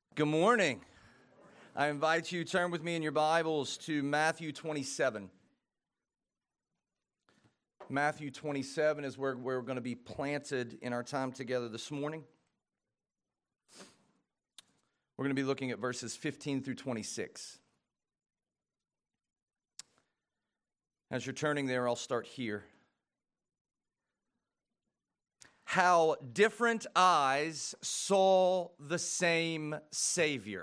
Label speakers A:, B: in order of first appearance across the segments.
A: Good morning. I invite you to turn with me in your Bibles to Matthew 27. Matthew 27 is where we're going to be planted in our time together this morning. We're going to be looking at verses 15 through 26. As you're turning there, I'll start here. How different eyes saw the same Savior.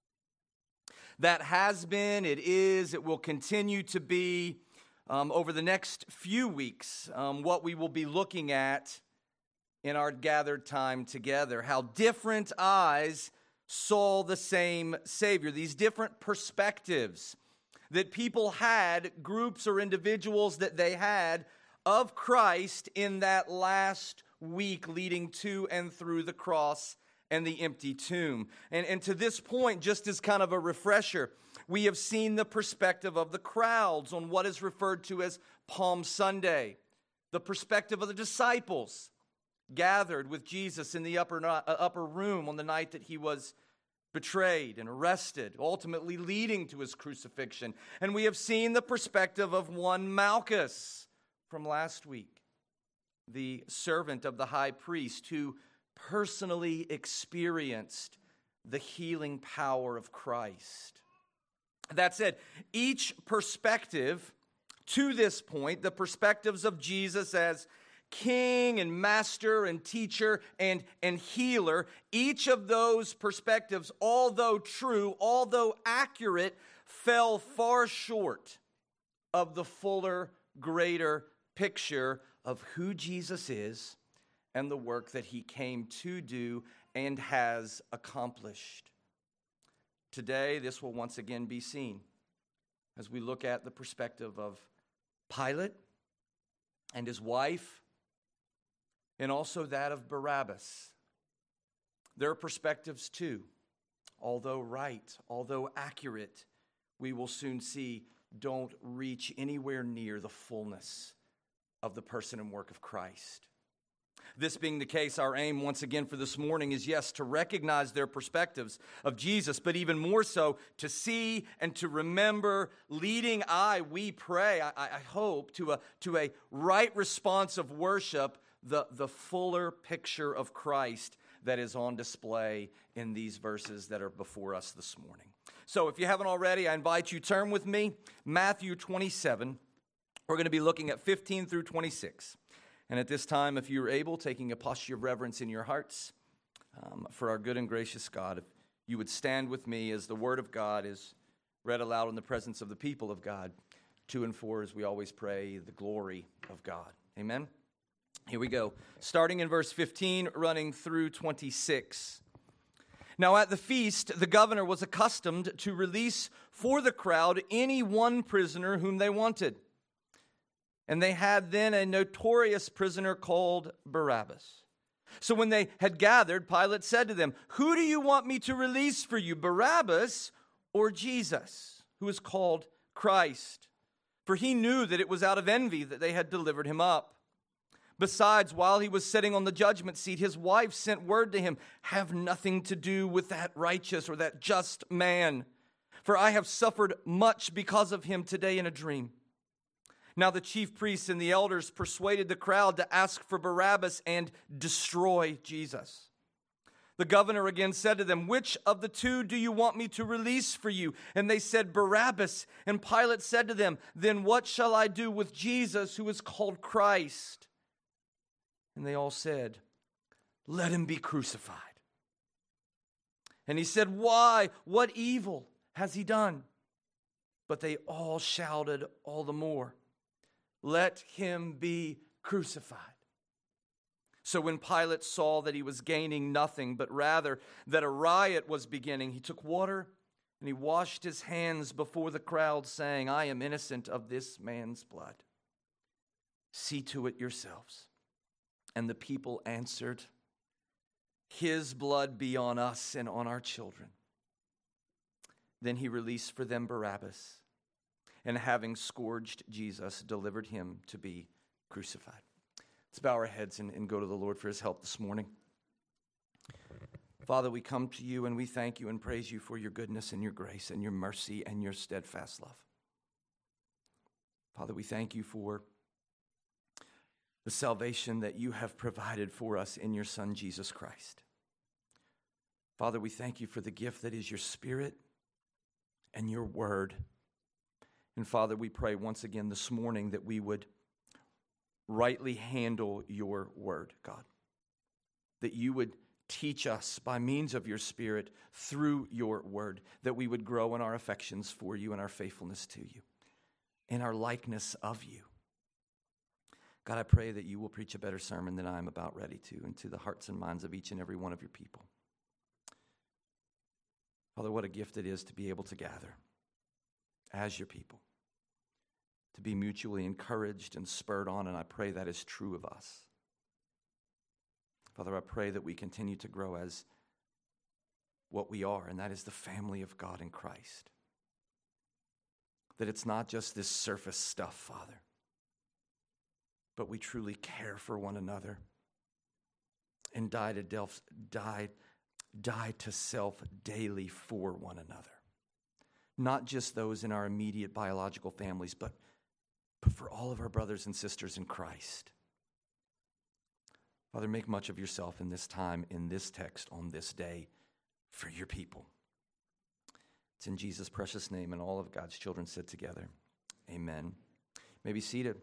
A: That has been, it is, it will continue to be over the next few weeks what we will be looking at in our gathered time together. How different eyes saw the same Savior. These different perspectives that people had, groups or individuals that they had of Christ in that last week leading to and through the cross and the empty tomb. And to this point, just as kind of a refresher, we have seen the perspective of the crowds on what is referred to as Palm Sunday, the perspective of the disciples gathered with Jesus in the upper room on the night that he was betrayed and arrested, ultimately leading to his crucifixion. And we have seen the perspective of one Malchus from last week, the servant of the high priest who personally experienced the healing power of Christ. That said, each perspective to this point, the perspectives of Jesus as King and Master and Teacher and Healer, each of those perspectives, although true, although accurate, fell far short of the fuller, greater picture of who Jesus is and the work that he came to do and has accomplished. Today, this will once again be seen as we look at the perspective of Pilate and his wife, and also that of Barabbas. Their perspectives too, although right, although accurate, we will soon see don't reach anywhere near the fullness of the person and work of Christ. This being the case, our aim once again for this morning is, yes, to recognize their perspectives of Jesus, but even more so to see and to remember, leading we pray, I hope, to a right response of worship, the fuller picture of Christ that is on display in these verses that are before us this morning. So if you haven't already, I invite you to turn with me, Matthew 27. We're going to be looking at 15 through 26. And at this time, if you're able, taking a posture of reverence in your hearts for our good and gracious God, if you would stand with me as the Word of God is read aloud in the presence of the people of God, 2 and 4, as we always pray, the glory of God. Amen? Here we go. Starting in verse 15, running through 26. Now at the feast, the governor was accustomed to release for the crowd any one prisoner whom they wanted. And they had then a notorious prisoner called Barabbas. So when they had gathered, Pilate said to them, "Who do you want me to release for you, Barabbas or Jesus, who is called Christ?" For he knew that it was out of envy that they had delivered him up. Besides, while he was sitting on the judgment seat, his wife sent word to him, "Have nothing to do with that righteous or that just man, for I have suffered much because of him today in a dream." Now the chief priests and the elders persuaded the crowd to ask for Barabbas and destroy Jesus. The governor again said to them, "Which of the two do you want me to release for you?" And they said, "Barabbas." And Pilate said to them, "Then what shall I do with Jesus, who is called Christ?" And they all said, "Let him be crucified." And he said, "Why? What evil has he done?" But they all shouted all the more, "Let him be crucified." So when Pilate saw that he was gaining nothing, but rather that a riot was beginning, he took water and he washed his hands before the crowd, saying, "I am innocent of this man's blood. See to it yourselves." And the people answered, "His blood be on us and on our children." Then he released for them Barabbas, and having scourged Jesus, delivered him to be crucified. Let's bow our heads and go to the Lord for his help this morning. Father, we come to you and we thank you and praise you for your goodness and your grace and your mercy and your steadfast love. Father, we thank you for the salvation that you have provided for us in your Son, Jesus Christ. Father, we thank you for the gift that is your Spirit and your word. And Father, we pray once again this morning that we would rightly handle your word, God. That you would teach us by means of your Spirit through your word, that we would grow in our affections for you and our faithfulness to you, in our likeness of you. God, I pray that you will preach a better sermon than I am about ready to, into the hearts and minds of each and every one of your people. Father, what a gift it is to be able to gather as your people, to be mutually encouraged and spurred on, and I pray that is true of us. Father, I pray that we continue to grow as what we are, and that is the family of God in Christ. That it's not just this surface stuff, Father, but we truly care for one another and die to self daily for one another. Not just those in our immediate biological families, but for all of our brothers and sisters in Christ. Father, make much of yourself in this time, in this text, on this day, for your people. It's in Jesus' precious name, and all of God's children said together, amen. You may be seated.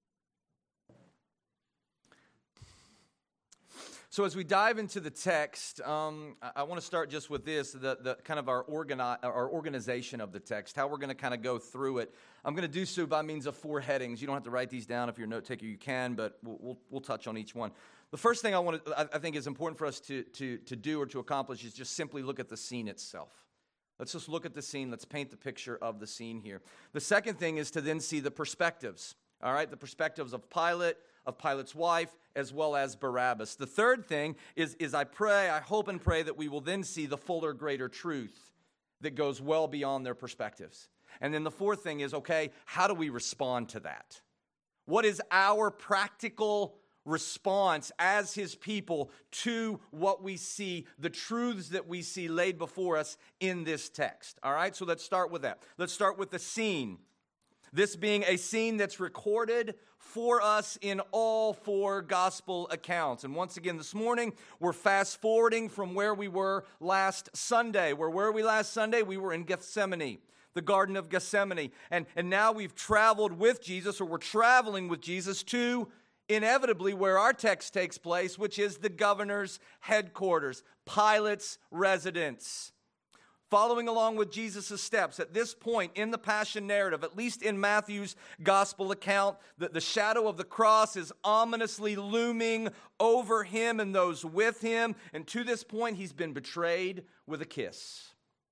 A: So as we dive into the text, I want to start just with this, the kind of our organization of the text, how we're going to kind of go through it. I'm going to do so by means of 4 headings. You don't have to write these down. If you're a note taker, you can, but we'll touch on each one. The first thing I think is important for us to do or to accomplish is just simply look at the scene itself. Let's just look at the scene. Let's paint the picture of the scene here. The second thing is to then see the perspectives, all right? The perspectives of Pilate, of Pilate's wife, as well as Barabbas. The third thing is I hope and pray that we will then see the fuller, greater truth that goes well beyond their perspectives. And then the fourth thing is, okay, how do we respond to that? What is our practical response as his people to what we see, the truths that we see laid before us in this text? All right, so let's start with that. Let's start with the scene. This being a scene that's recorded for us in all 4 gospel accounts. And once again, this morning, we're fast forwarding from where we were last Sunday. Where were we last Sunday? We were in Gethsemane, the Garden of Gethsemane. And now we've traveled with Jesus, or we're traveling with Jesus to inevitably where our text takes place, which is the governor's headquarters, Pilate's residence. Following along with Jesus' steps, at this point in the Passion narrative, at least in Matthew's gospel account, the shadow of the cross is ominously looming over him and those with him. And to this point, he's been betrayed with a kiss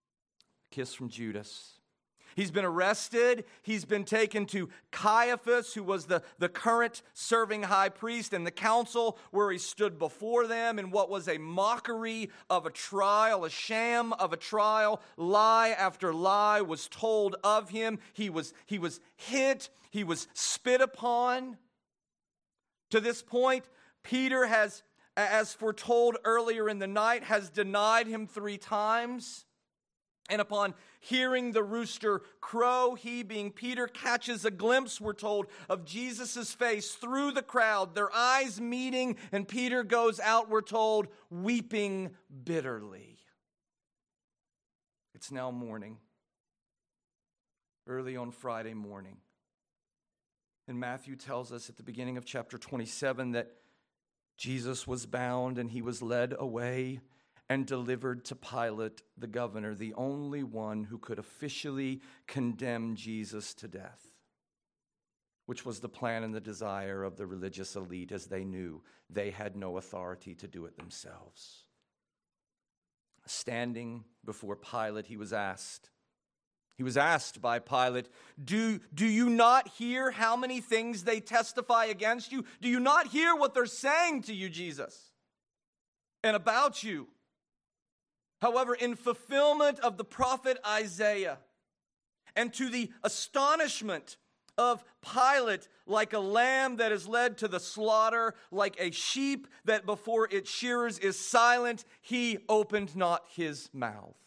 A: from Judas. He's been arrested. He's been taken to Caiaphas, who was the current serving high priest, and the council where he stood before them in what was a mockery of a trial, a sham of a trial. Lie after lie was told of him. He was hit. He was spit upon. To this point, Peter has, as foretold earlier in the night, has denied him 3 times. And upon hearing the rooster crow, he, being Peter, catches a glimpse, we're told, of Jesus' face through the crowd, their eyes meeting, and Peter goes out, we're told, weeping bitterly. It's now morning, early on Friday morning. And Matthew tells us at the beginning of chapter 27 that Jesus was bound and he was led away and delivered to Pilate, the governor, the only one who could officially condemn Jesus to death, which was the plan and the desire of the religious elite, as they knew they had no authority to do it themselves. Standing before Pilate, he was asked by Pilate, do you not hear how many things they testify against you? Do you not hear what they're saying to you, Jesus, and about you? However, in fulfillment of the prophet Isaiah, and to the astonishment of Pilate, like a lamb that is led to the slaughter, like a sheep that before its shearers is silent, he opened not his mouth.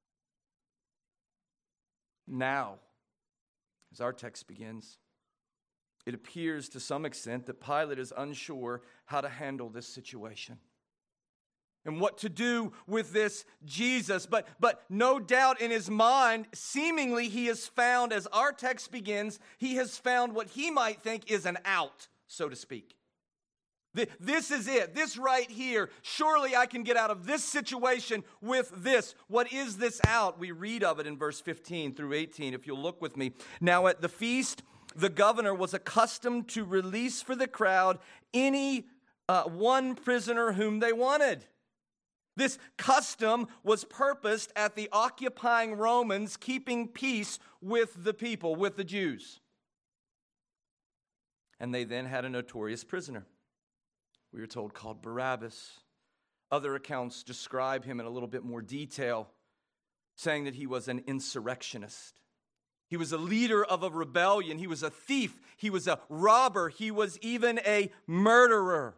A: Now, as our text begins, it appears to some extent that Pilate is unsure how to handle this situation and what to do with this Jesus. But no doubt in his mind, seemingly he has found, as our text begins, he has found what he might think is an out, so to speak. This is it. This right here. Surely I can get out of this situation with this. What is this out? We read of it in verse 15 through 18, if you'll look with me. Now at the feast, the governor was accustomed to release for the crowd any one prisoner whom they wanted. This custom was purposed at the occupying Romans keeping peace with the people, with the Jews. And they then had a notorious prisoner, we are told, called Barabbas. Other accounts describe him in a little bit more detail, saying that he was an insurrectionist. He was a leader of a rebellion. He was a thief. He was a robber. He was even a murderer.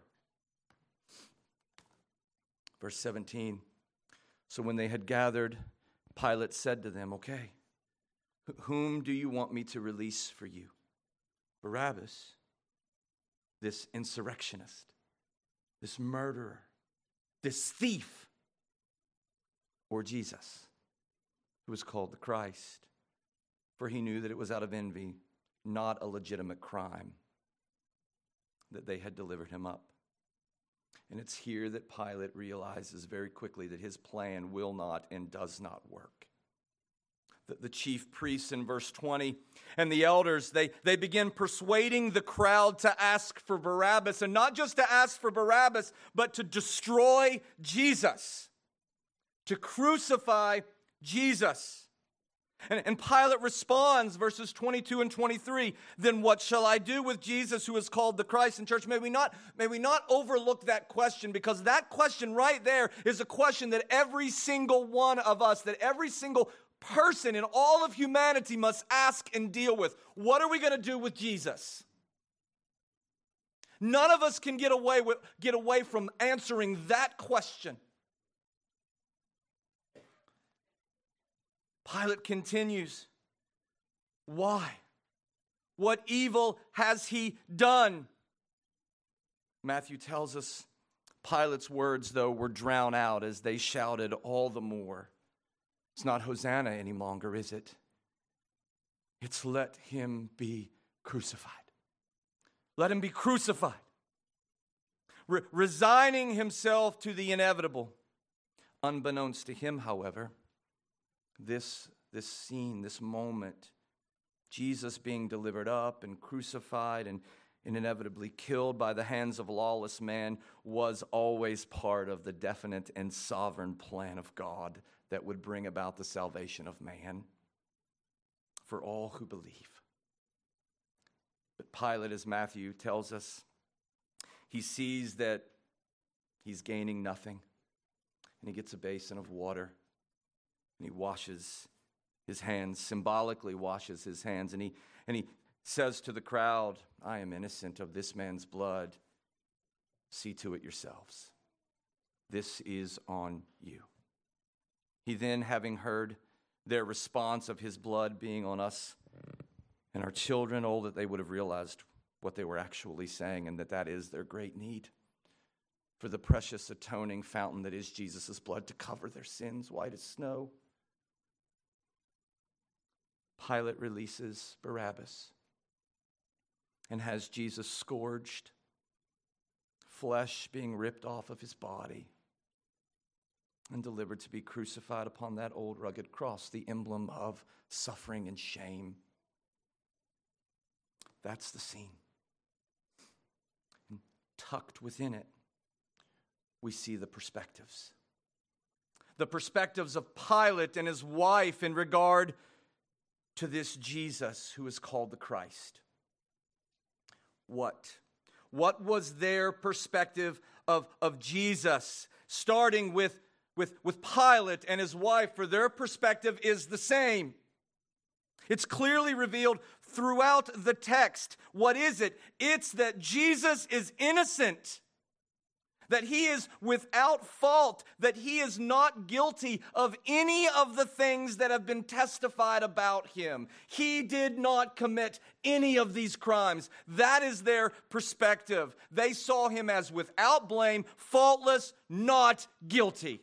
A: Verse 17, so when they had gathered, Pilate said to them, okay, whom do you want me to release for you? Barabbas, this insurrectionist, this murderer, this thief, or Jesus, who was called the Christ? For he knew that it was out of envy, not a legitimate crime, that they had delivered him up. And it's here that Pilate realizes very quickly that his plan will not and does not work. The chief priests in verse 20 and the elders, they begin persuading the crowd to ask for Barabbas, and not just to ask for Barabbas, but to destroy Jesus, to crucify Jesus. And Pilate responds, verses 22 and 23, then what shall I do with Jesus who is called the Christ? And church, may we not overlook that question, because that question right there is a question that every single one of us, that every single person in all of humanity must ask and deal with. What are we going to do with Jesus? None of us can get away from answering that question. Pilate continues, why? What evil has he done? Matthew tells us Pilate's words, though, were drowned out as they shouted all the more. It's not Hosanna any longer, is it? It's let him be crucified. Let him be crucified. Resigning himself to the inevitable. Unbeknownst to him, however, this scene, this moment, Jesus being delivered up and crucified and inevitably killed by the hands of lawless man, was always part of the definite and sovereign plan of God that would bring about the salvation of man for all who believe. But Pilate, as Matthew tells us, he sees that he's gaining nothing, and he gets a basin of water. And he washes his hands, symbolically washes his hands. And he says to the crowd, I am innocent of this man's blood. See to it yourselves. This is on you. He then, having heard their response of his blood being on us and our children, oh, that they would have realized what they were actually saying, and that is their great need for the precious atoning fountain that is Jesus' blood to cover their sins white as snow. Pilate releases Barabbas and has Jesus scourged, flesh being ripped off of his body, and delivered to be crucified upon that old rugged cross, the emblem of suffering and shame. That's the scene. And tucked within it, we see the perspectives. The perspectives of Pilate and his wife in regard to this Jesus who is called the Christ. What was their perspective of Jesus? Starting with Pilate and his wife, for their perspective is the same. It's clearly revealed throughout the text. What is it? It's that Jesus is innocent, that he is without fault, that he is not guilty of any of the things that have been testified about him. He did not commit any of these crimes. That is their perspective. They saw him as without blame, faultless, not guilty.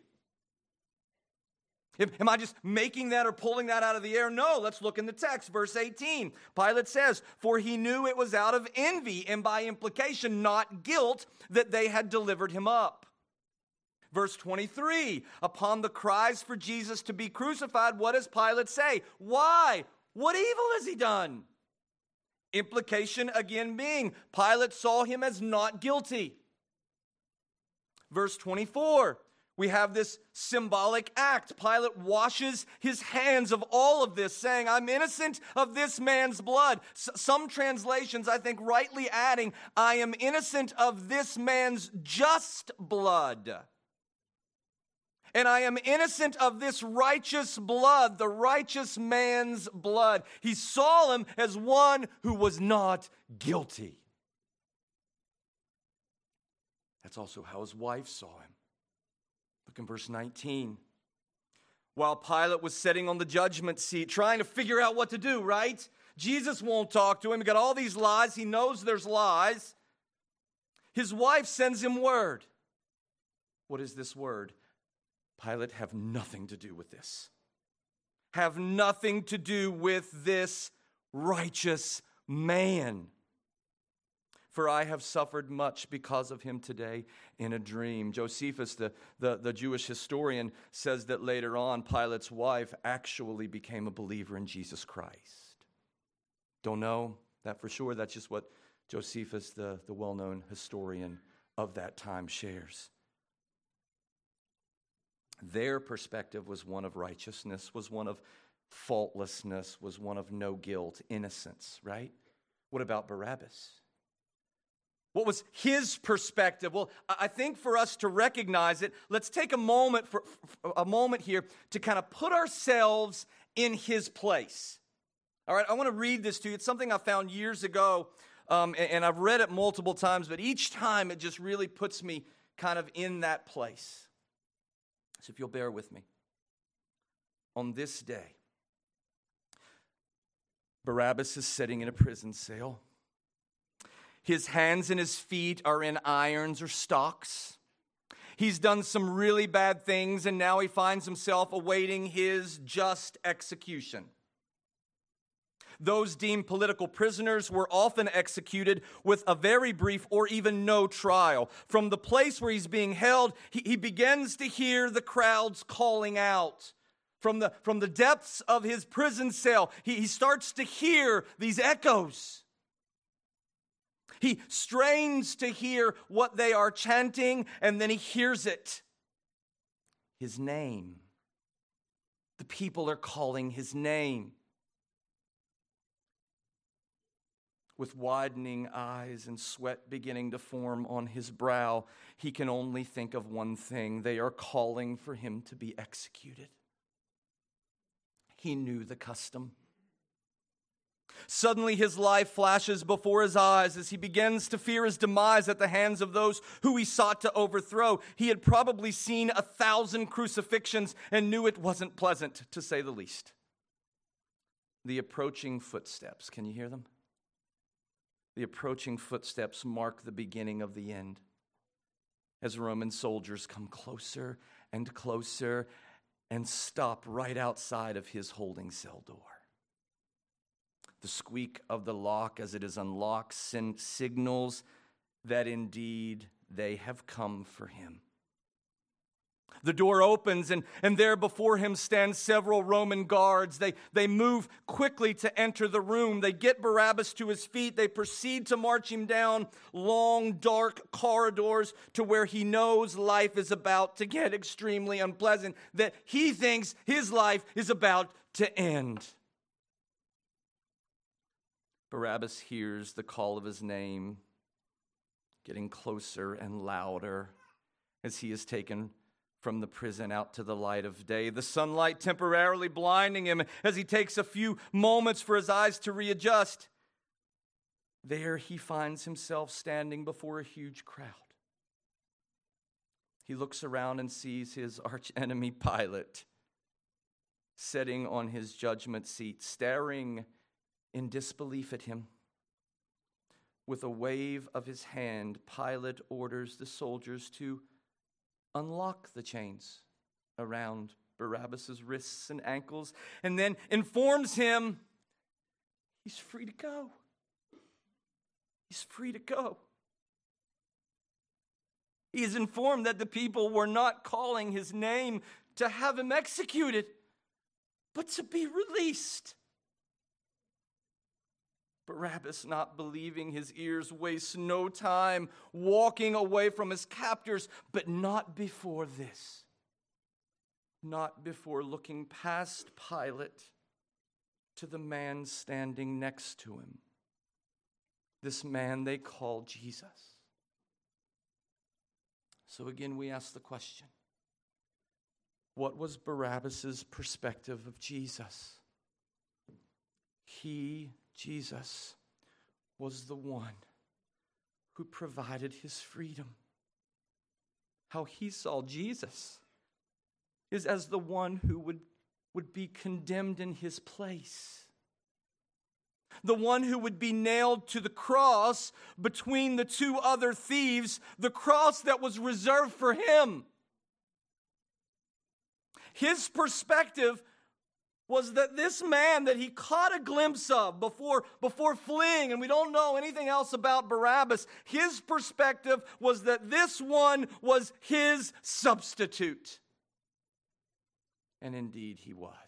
A: Am I just making that or pulling that out of the air? No, let's look in the text. Verse 18, Pilate says, "For he knew it was out of envy and by implication not guilt that they had delivered him up." Verse 23, upon the cries for Jesus to be crucified, what does Pilate say? Why? What evil has he done? Implication again being, Pilate saw him as not guilty. Verse 24, we have this symbolic act. Pilate washes his hands of all of this, saying, I'm innocent of this man's blood. Some translations, I think, rightly adding, I am innocent of this man's just blood. And I am innocent of this righteous blood, the righteous man's blood. He saw him as one who was not guilty. That's also how his wife saw him. Look in verse 19. While Pilate was sitting on the judgment seat, trying to figure out what to do, right? Jesus won't talk to him. He got all these lies. He knows there's lies. His wife sends him word. What is this word? Pilate, have nothing to do with this. Have nothing to do with this righteous man. For I have suffered much because of him today in a dream. Josephus, the Jewish historian, says that later on, Pilate's wife actually became a believer in Jesus Christ. Don't know that for sure. That's just what Josephus, the well-known historian of that time, shares. Their perspective was one of righteousness, was one of faultlessness, was one of no guilt, innocence, right? What about Barabbas? What was his perspective? Well, I think for us to recognize it, let's take a moment here to kind of put ourselves in his place. All right, I want to read this to you. It's something I found years ago, and I've read it multiple times, but each time it just really puts me kind of in that place. So if you'll bear with me. On this day, Barabbas is sitting in a prison cell. His hands and his feet are in irons or stocks. He's done some really bad things, and now he finds himself awaiting his just execution. Those deemed political prisoners were often executed with a very brief or even no trial. From the place where he's being held, he begins to hear the crowds calling out. From the depths of his prison cell, he starts to hear these echoes. He strains to hear what they are chanting, and then he hears it. His name. The people are calling his name. With widening eyes and sweat beginning to form on his brow, he can only think of one thing. They are calling for him to be executed. He knew the custom. Suddenly his life flashes before his eyes as he begins to fear his demise at the hands of those who he sought to overthrow. He had probably seen 1,000 crucifixions and knew it wasn't pleasant, to say the least. The approaching footsteps, can you hear them? The approaching footsteps mark the beginning of the end. As Roman soldiers come closer and closer and stop right outside of his holding cell door. The squeak of the lock as it is unlocked signals that indeed they have come for him. The door opens and there before him stand several Roman guards. They move quickly to enter the room. They get Barabbas to his feet. They proceed to march him down long, dark corridors to where he knows life is about to get extremely unpleasant, that he thinks his life is about to end. Barabbas hears the call of his name getting closer and louder as he is taken from the prison out to the light of day, the sunlight temporarily blinding him as he takes a few moments for his eyes to readjust. There he finds himself standing before a huge crowd. He looks around and sees his archenemy Pilate sitting on his judgment seat, staring in disbelief at him. With a wave of his hand, Pilate orders the soldiers to unlock the chains around Barabbas' wrists and ankles, and then informs him he's free to go. He's free to go. He is informed that the people were not calling his name to have him executed, but to be released. Barabbas, not believing his ears, wastes no time walking away from his captors, but not before this. Not before looking past Pilate to the man standing next to him. This man they call Jesus. So again, we ask the question, what was Barabbas' perspective of Jesus? He, Jesus, was the one who provided his freedom. How he saw Jesus is as the one who would be condemned in his place. The one who would be nailed to the cross between the two other thieves, the cross that was reserved for him. His perspective was that this man that he caught a glimpse of before fleeing, and we don't know anything else about Barabbas, his perspective was that this one was his substitute. And indeed he was.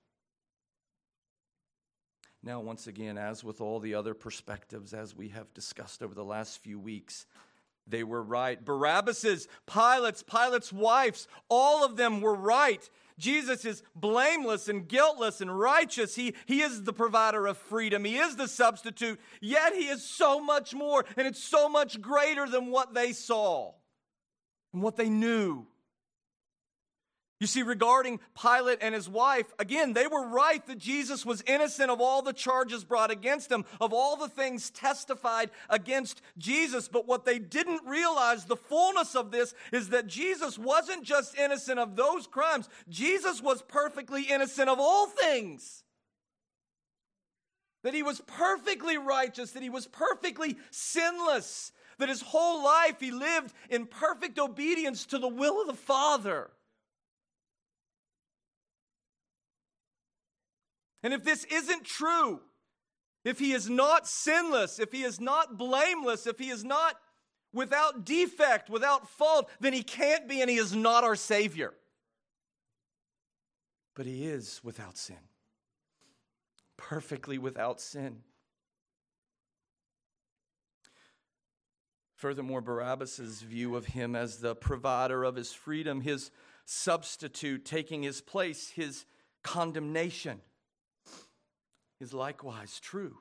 A: Now, once again, as with all the other perspectives, as we have discussed over the last few weeks, they were right. Barabbas's, Pilate's wife's, all of them were right. Jesus is blameless and guiltless and righteous. He is the provider of freedom. He is the substitute. Yet he is so much more, and it's so much greater than what they saw and what they knew. You see, regarding Pilate and his wife, again, they were right that Jesus was innocent of all the charges brought against him, of all the things testified against Jesus. But what they didn't realize, the fullness of this, is that Jesus wasn't just innocent of those crimes. Jesus was perfectly innocent of all things. That he was perfectly righteous, that he was perfectly sinless, that his whole life he lived in perfect obedience to the will of the Father. And if this isn't true, if he is not sinless, if he is not blameless, if he is not without defect, without fault, then he can't be, and he is not our Savior. But he is without sin. Perfectly without sin. Furthermore, Barabbas' view of him as the provider of his freedom, his substitute taking his place, his condemnation, is likewise true.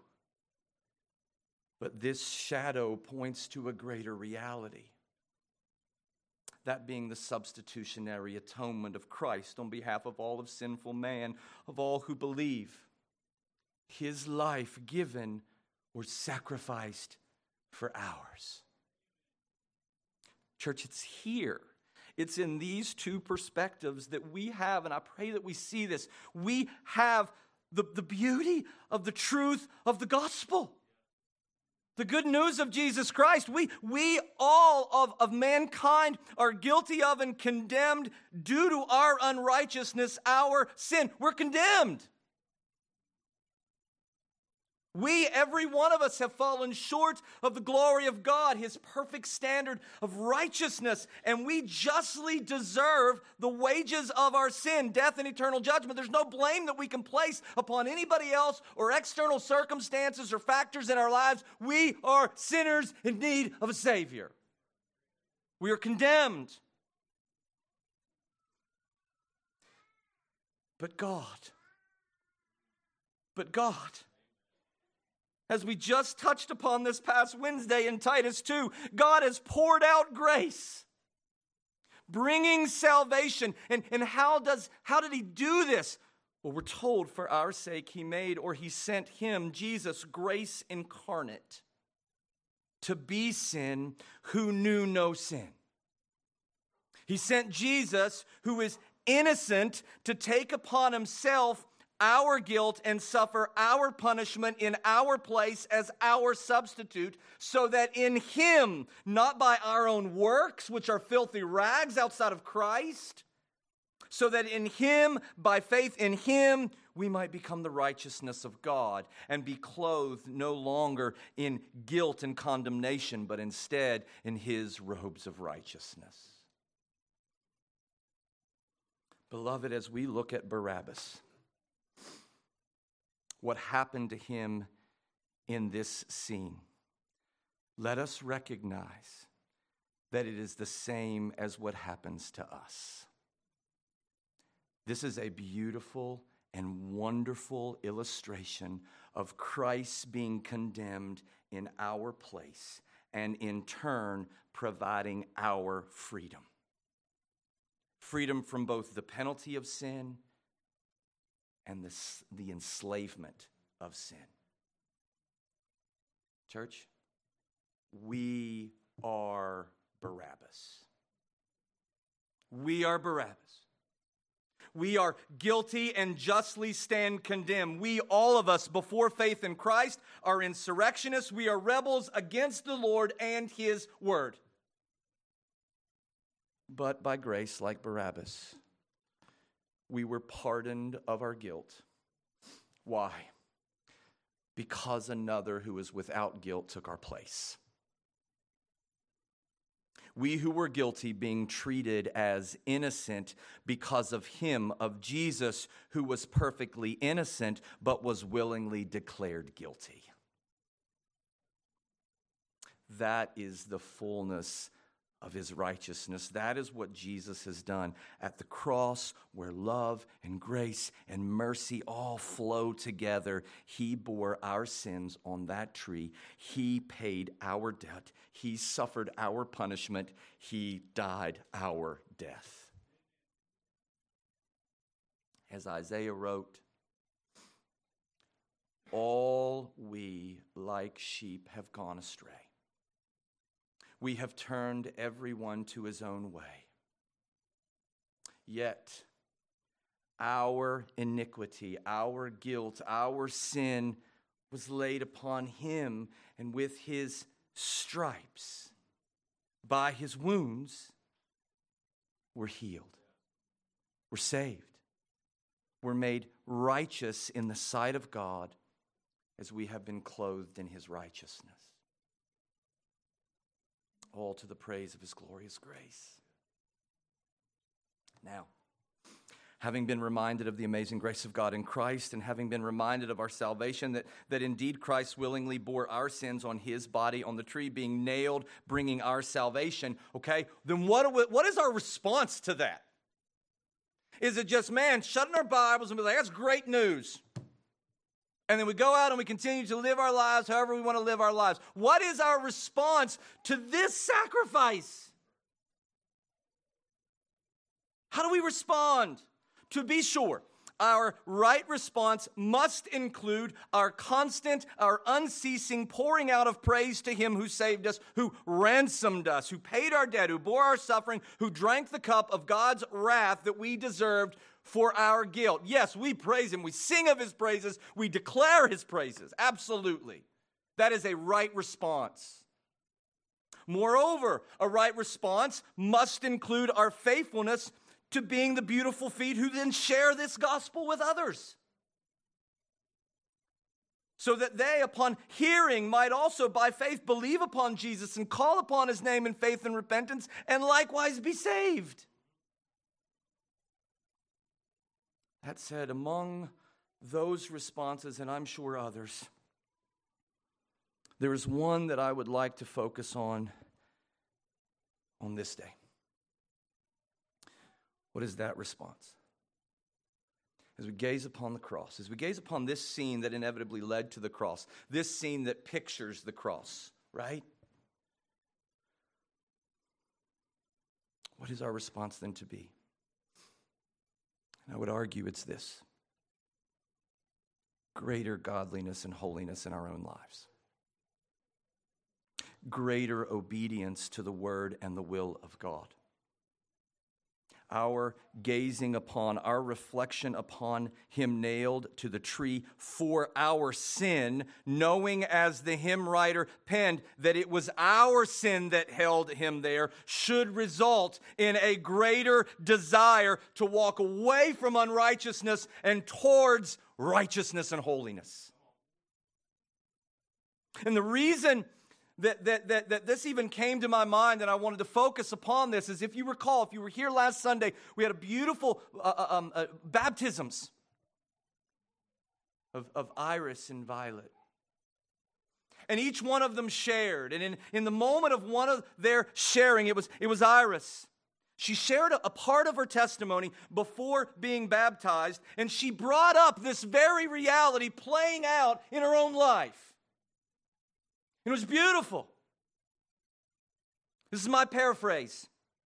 A: But this shadow points to a greater reality. That being the substitutionary atonement of Christ on behalf of all of sinful man, of all who believe. His life given or sacrificed for ours. Church, it's here. It's in these two perspectives that we have, and I pray that we see this. We have the beauty of the truth of the gospel. The good news of Jesus Christ. We all of mankind are guilty of and condemned due to our unrighteousness, our sin. We're condemned. Every one of us have fallen short of the glory of God, His perfect standard of righteousness, and we justly deserve the wages of our sin, death and eternal judgment. There's no blame that we can place upon anybody else or external circumstances or factors in our lives. We are sinners in need of a Savior. We are condemned. But God, as we just touched upon this past Wednesday in Titus 2, God has poured out grace. bringing salvation. And how did he do this? Well, we're told for our sake he made, or he sent him, Jesus, grace incarnate, to be sin who knew no sin. He sent Jesus, who is innocent, to take upon himself our guilt and suffer our punishment in our place as our substitute, so that in him, not by our own works, which are filthy rags outside of Christ, so that in him, by faith in him, we might become the righteousness of God and be clothed no longer in guilt and condemnation, but instead in his robes of righteousness. Beloved, as we look at Barabbas, what happened to him in this scene, let us recognize that it is the same as what happens to us. This is a beautiful and wonderful illustration of Christ being condemned in our place and in turn providing our freedom. Freedom from both the penalty of sin and the enslavement of sin. Church, we are Barabbas. We are Barabbas. We are guilty and justly stand condemned. We, all of us, before faith in Christ, are insurrectionists. We are rebels against the Lord and his word. But by grace, like Barabbas, we were pardoned of our guilt. Why? Because another who is without guilt took our place. We who were guilty being treated as innocent because of him, of Jesus, who was perfectly innocent but was willingly declared guilty. That is the fullness of his righteousness. That is what Jesus has done at the cross, where love and grace and mercy all flow together. He bore our sins on that tree. He paid our debt. He suffered our punishment. He died our death. As Isaiah wrote, all we like sheep have gone astray. We have turned everyone to his own way. Yet, our iniquity, our guilt, our sin was laid upon him, and with his stripes, by his wounds, we're healed. We're saved. We're made righteous in the sight of God as we have been clothed in his righteousness. All to the praise of his glorious grace. Now, having been reminded of the amazing grace of God in Christ, and having been reminded of our salvation, that indeed Christ willingly bore our sins on his body on the tree, being nailed, bringing our salvation, okay, then what is our response to that? Is it just, man, shutting our Bibles and be like, that's great news? And then we go out and we continue to live our lives however we want to live our lives. What is our response to this sacrifice? How do we respond? To be sure, our right response must include our constant, our unceasing pouring out of praise to him who saved us, who ransomed us, who paid our debt, who bore our suffering, who drank the cup of God's wrath that we deserved for our guilt. Yes, we praise him. We sing of his praises. We declare his praises. Absolutely. That is a right response. Moreover, a right response must include our faithfulness to being the beautiful feet who then share this gospel with others, so that they, upon hearing, might also by faith believe upon Jesus and call upon his name in faith and repentance, and likewise be saved. That said, among those responses, and I'm sure others, there is one that I would like to focus on this day. What is that response? As we gaze upon the cross, as we gaze upon this scene that inevitably led to the cross, this scene that pictures the cross, right? What is our response then to be? And I would argue it's this: greater godliness and holiness in our own lives. Greater obedience to the word and the will of God. Our gazing upon, our reflection upon him nailed to the tree for our sin, knowing, as the hymn writer penned, that it was our sin that held him there, should result in a greater desire to walk away from unrighteousness and towards righteousness and holiness. And the reason that this even came to my mind and I wanted to focus upon this is, if you recall, if you were here last Sunday, we had a beautiful baptisms of Iris and Violet. And each one of them shared. And in the moment of one of their sharing, it was Iris. She shared a part of her testimony before being baptized, and she brought up this very reality playing out in her own life. It was beautiful. This is my paraphrase.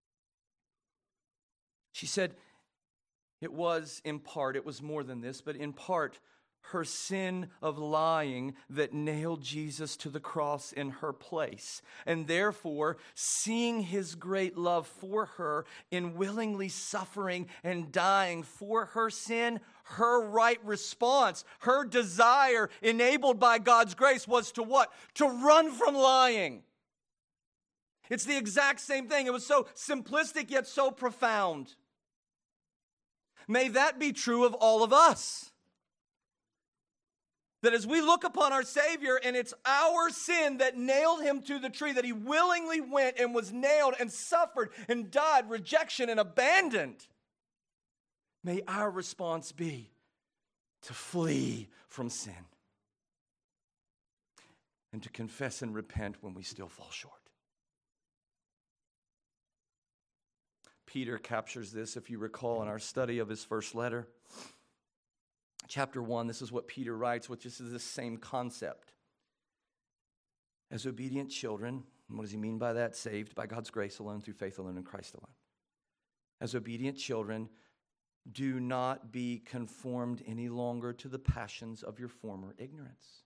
A: She said, it was more than this, but in part, her sin of lying that nailed Jesus to the cross in her place. And therefore, seeing his great love for her in willingly suffering and dying for her sin, her right response, her desire enabled by God's grace was to what? To run from lying. It's the exact same thing. It was so simplistic yet so profound. May that be true of all of us. That as we look upon our Savior, and it's our sin that nailed him to the tree, that he willingly went and was nailed and suffered and died, rejection and abandoned. May our response be to flee from sin and to confess and repent when we still fall short. Peter captures this, if you recall, in our study of his first letter. Chapter 1, this is what Peter writes, which is the same concept. As obedient children, and what does he mean by that? Saved by God's grace alone, through faith alone, in Christ alone. As obedient children, do not be conformed any longer to the passions of your former ignorance.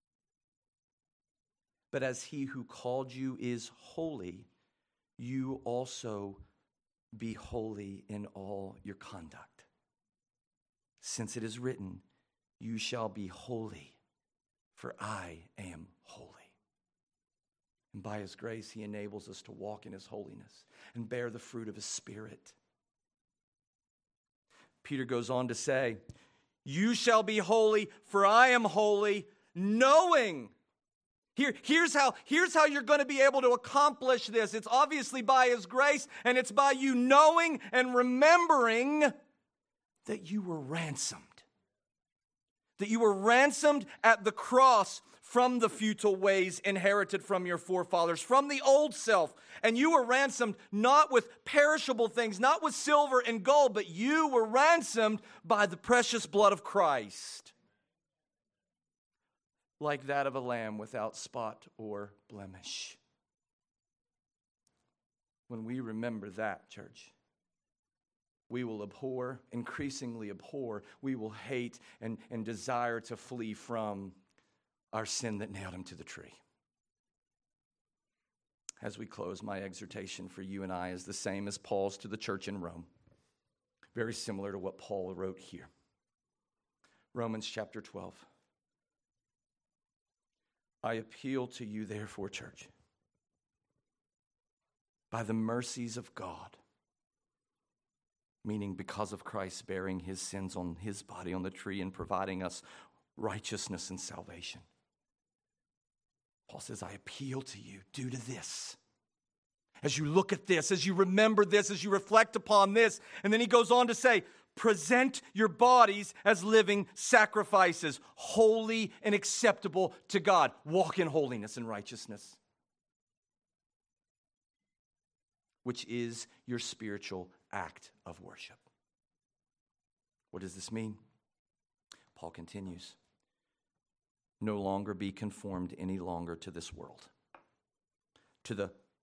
A: But as he who called you is holy, you also be holy in all your conduct. Since it is written, you shall be holy, for I am holy. And by his grace, he enables us to walk in his holiness and bear the fruit of his Spirit. Peter goes on to say, you shall be holy, for I am holy, knowing. Here's how you're going to be able to accomplish this. It's obviously by his grace, and it's by you knowing and remembering that you were ransomed. That you were ransomed at the cross from the futile ways inherited from your forefathers, from the old self. And you were ransomed not with perishable things, not with silver and gold, but you were ransomed by the precious blood of Christ, like that of a lamb without spot or blemish. When we remember that, church, we will abhor, increasingly abhor, we will hate and desire to flee from our sin that nailed him to the tree. As we close, my exhortation for you and I is the same as Paul's to the church in Rome. Very similar to what Paul wrote here. Romans chapter 12. I appeal to you, therefore, church, by the mercies of God, meaning because of Christ bearing his sins on his body on the tree and providing us righteousness and salvation. Paul says, I appeal to you due to this. As you look at this, as you remember this, as you reflect upon this, and then he goes on to say, present your bodies as living sacrifices, holy and acceptable to God. Walk in holiness and righteousness, which is your spiritual act of worship. What does this mean? Paul continues. No longer be conformed any longer to this world, to the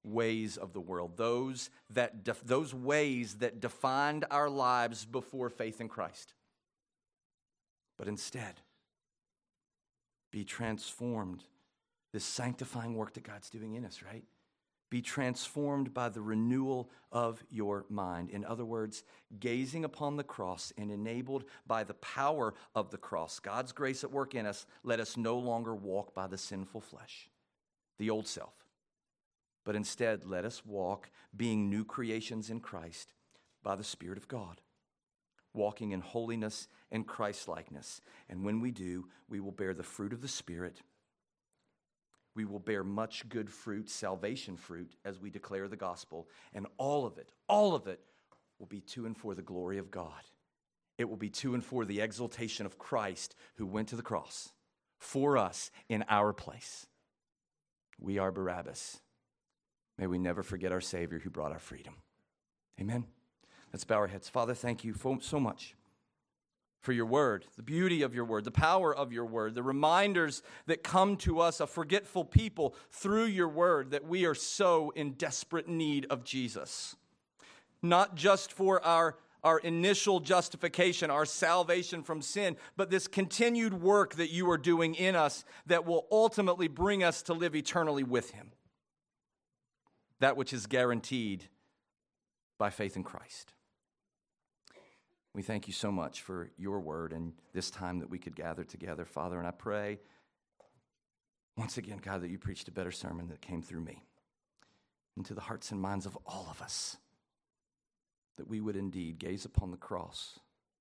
A: ways of the world, those ways that defined our lives before faith in Christ. But instead, be transformed. This sanctifying work that God's doing in us, right? Be transformed by the renewal of your mind. In other words, gazing upon the cross and enabled by the power of the cross, God's grace at work in us, let us no longer walk by the sinful flesh, the old self. But instead, let us walk, being new creations in Christ, by the Spirit of God, walking in holiness and Christ-likeness. And when we do, we will bear the fruit of the Spirit. We will bear much good fruit, salvation fruit, as we declare the gospel. And all of it will be to and for the glory of God. It will be to and for the exaltation of Christ, who went to the cross for us in our place. We are Barabbas. May we never forget our Savior who brought our freedom. Amen. Let's bow our heads. Father, thank you so much for your word, the beauty of your word, the power of your word, the reminders that come to us, a forgetful people, through your word, that we are so in desperate need of Jesus. Not just for our initial justification, our salvation from sin, but this continued work that you are doing in us that will ultimately bring us to live eternally with him. That which is guaranteed by faith in Christ. We thank you so much for your word and this time that we could gather together, Father. And I pray once again, God, that you preached a better sermon that came through me into the hearts and minds of all of us, that we would indeed gaze upon the cross.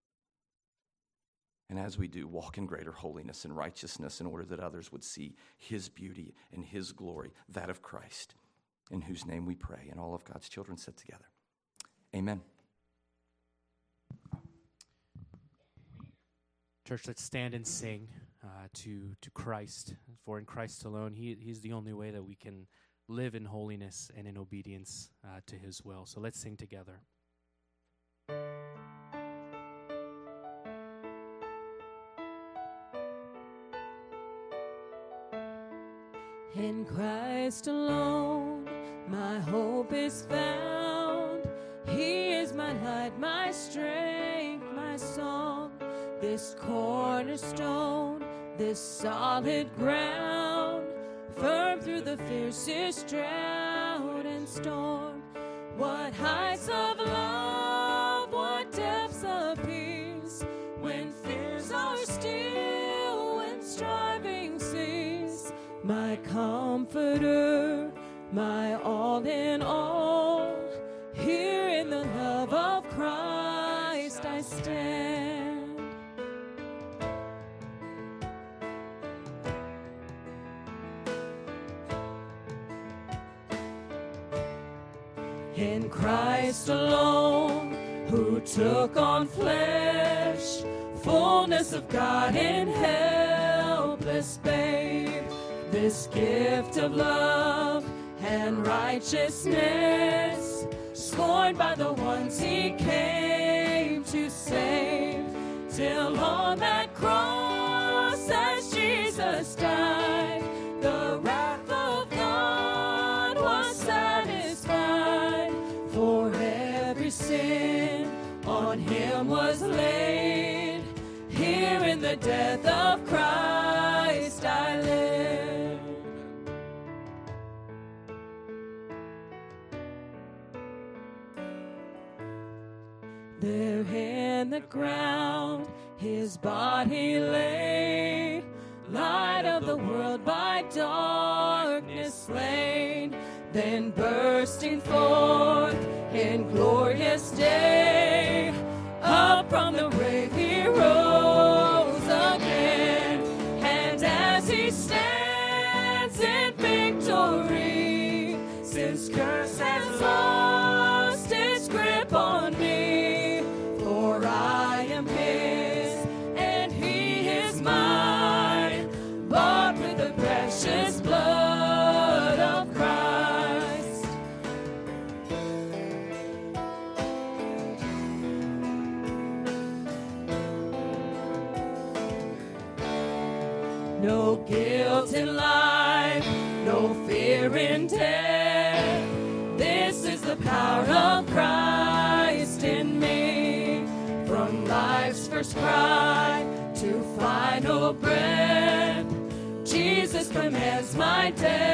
A: And as we do, walk in greater holiness and righteousness in order that others would see his beauty and his glory, that of Christ, in whose name we pray. And all of God's children said together, amen.
B: Church, let's stand and sing to Christ. For in Christ alone, He's the only way that we can live in holiness and in obedience to his will. So let's sing together.
C: In Christ alone, my hope is found. He is my light, my strength, my song. This cornerstone, this solid ground, firm through the fiercest drought and storm. What heights of love, what depths of peace, when fears are still, when striving cease. My comforter, my all in all, here in the love of Christ I stand. In Christ alone, who took on flesh, fullness of God in helpless babe, this gift of love and righteousness, scorned by the ones he came to save, till on that cross as Jesus died, the wrath of God was satisfied. For every sin on him was laid, here in the death of Christ I live. There in the ground his body lay, light of the world by darkness slain, then bursting forth in glorious day, up from the grave he rose again, and as he stands in victory, sin's curse has lost its grip on me, for I am his and he is mine, bought with the precious blood of Christ. No guilt in life, no fear in death, the power of Christ in me. From life's first cry to final breath, Jesus commands my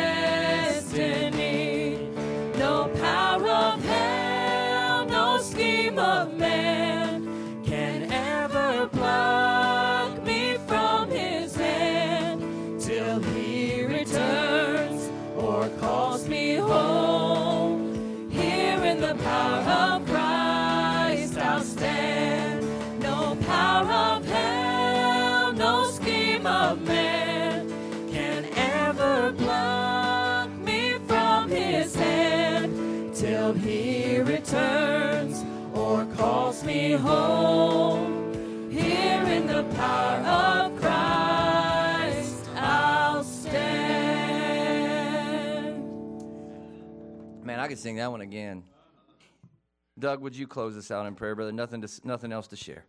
C: destiny. No power of hell, no scheme of man can ever pluck me from his hand till he returns or calls me home. Here in the power of Christ I'll stand. No power of hell, no scheme of man can ever pluck me from his hand till he returns or calls me home. Here in the power of Christ I'll stand.
A: Man, I could sing that one again. Doug, would you close us out in prayer, brother? Nothing else to share.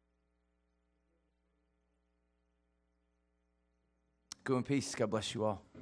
A: Go in peace. God bless you all.